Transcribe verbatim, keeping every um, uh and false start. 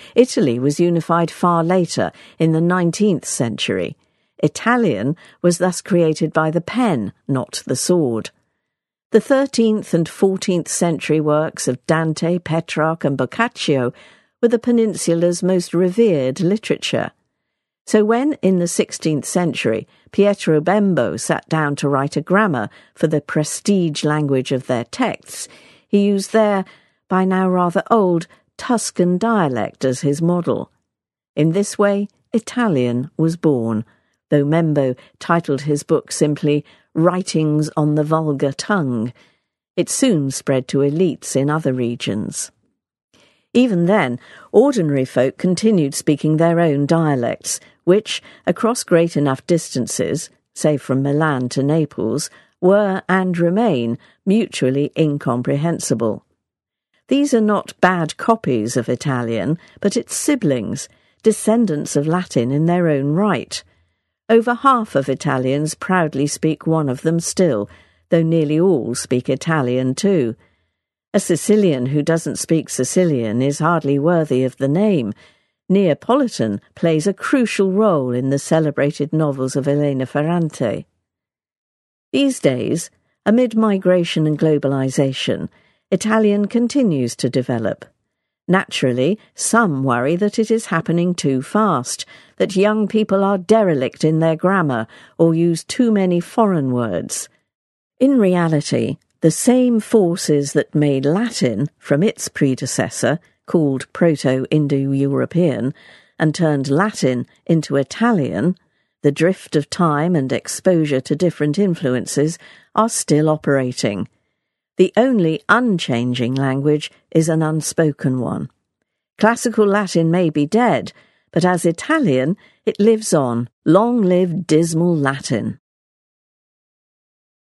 Italy was unified far later, in the nineteenth century. Italian was thus created by the pen, not the sword. The thirteenth and fourteenth century works of Dante, Petrarch and Boccaccio were the peninsula's most revered literature. So when, in the sixteenth century, Pietro Bembo sat down to write a grammar for the prestige language of their texts, he used their, by now rather old, Tuscan dialect as his model. In this way, Italian was born, though Bembo titled his book simply Writings on the Vulgar Tongue. It soon spread to elites in other regions. Even then, ordinary folk continued speaking their own dialects, which, across great enough distances, say from Milan to Naples, were and remain mutually incomprehensible. These are not bad copies of Italian, but its siblings, descendants of Latin in their own right. Over half of Italians proudly speak one of them still, though nearly all speak Italian too. A Sicilian who doesn't speak Sicilian is hardly worthy of the name. Neapolitan plays a crucial role in the celebrated novels of Elena Ferrante. These days, amid migration and globalization, Italian continues to develop. Naturally, some worry that it is happening too fast, that young people are derelict in their grammar or use too many foreign words. In reality, the same forces that made Latin, from its predecessor, called Proto-Indo-European, and turned Latin into Italian, the drift of time and exposure to different influences, are still operating. The only unchanging language is an unspoken one. Classical Latin may be dead, but as Italian, it lives on. Long live dismal Latin!